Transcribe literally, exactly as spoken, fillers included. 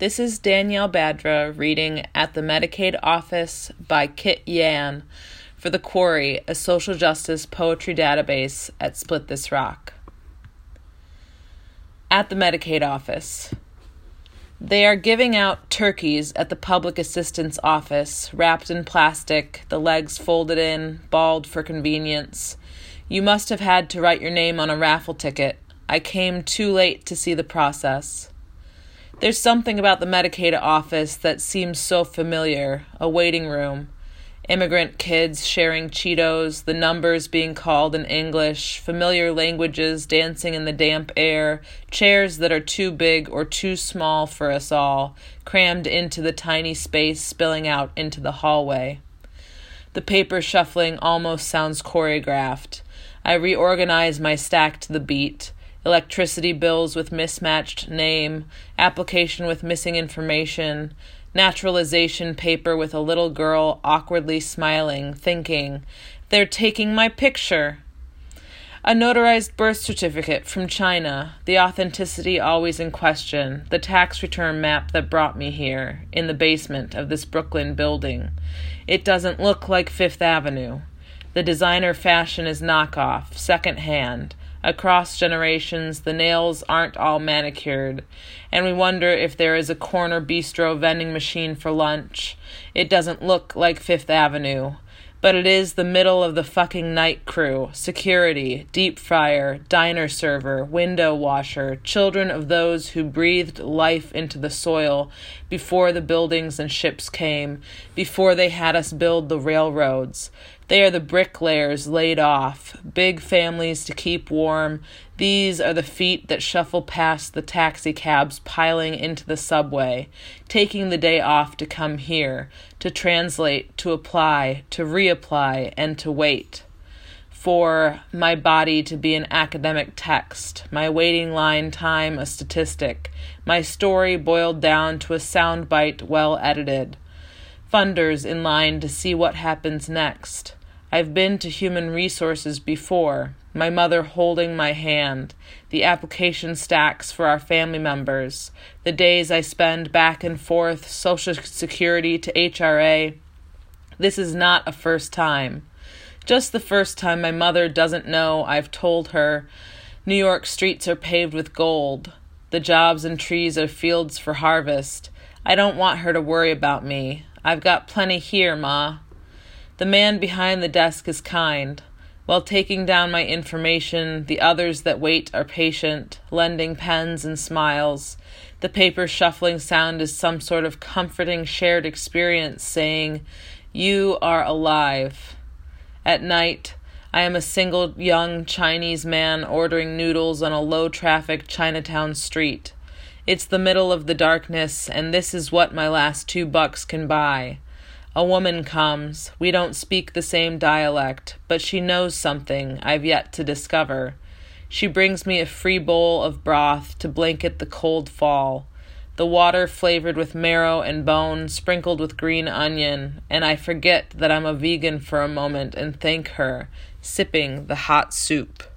This is Danielle Badra reading At the Medicaid Office by Kit Yan for The Quarry, a social justice poetry database at Split This Rock. At the Medicaid Office. They are giving out turkeys at the Public Assistance Office, wrapped in plastic, the legs folded in, balled for convenience. You must have had to write your name on a raffle ticket. I came too late to see the process. There's something about the Medicaid office that seems so familiar, a waiting room. Immigrant kids sharing Cheetos, the numbers being called in English, familiar languages dancing in the damp air, chairs that are too big or too small for us all, crammed into the tiny space spilling out into the hallway. The paper shuffling almost sounds choreographed. I reorganize my stack to the beat. Electricity bills with mismatched name, application with missing information, naturalization paper with a little girl awkwardly smiling, thinking, "They're taking my picture." A notarized birth certificate from China, the authenticity always in question, the tax return map that brought me here, in the basement of this Brooklyn building. It doesn't look like Fifth Avenue. The designer fashion is knockoff, second-hand. Across generations, the nails aren't all manicured, and we wonder if there is a corner bistro vending machine for lunch. It doesn't look like Fifth Avenue, but it is the middle of the fucking night crew, security, deep fryer, diner server, window washer, children of those who breathed life into the soil before the buildings and ships came, before they had us build the railroads. They are the bricklayers laid off, big families to keep warm. These are the feet that shuffle past the taxi cabs piling into the subway, taking the day off to come here, to translate, to apply, to reapply, and to wait. For my body to be an academic text, my waiting line time a statistic, my story boiled down to a soundbite well edited. Funders in line to see what happens next. I've been to human resources before, my mother holding my hand, the application stacks for our family members, the days I spend back and forth, Social Security to H R A. This is not a first time. Just the first time my mother doesn't know I've told her New York streets are paved with gold. The jobs and trees are fields for harvest. I don't want her to worry about me. I've got plenty here, Ma. The man behind the desk is kind. While taking down my information, the others that wait are patient, lending pens and smiles. The paper shuffling sound is some sort of comforting shared experience saying, "You are alive." At night, I am a single young Chinese man ordering noodles on a low-traffic Chinatown street. It's the middle of the darkness, and this is what my last two bucks can buy. A woman comes. We don't speak the same dialect, but she knows something I've yet to discover. She brings me a free bowl of broth to blanket the cold fall. The water flavored with marrow and bone, sprinkled with green onion, and I forget that I'm a vegan for a moment and thank her, sipping the hot soup.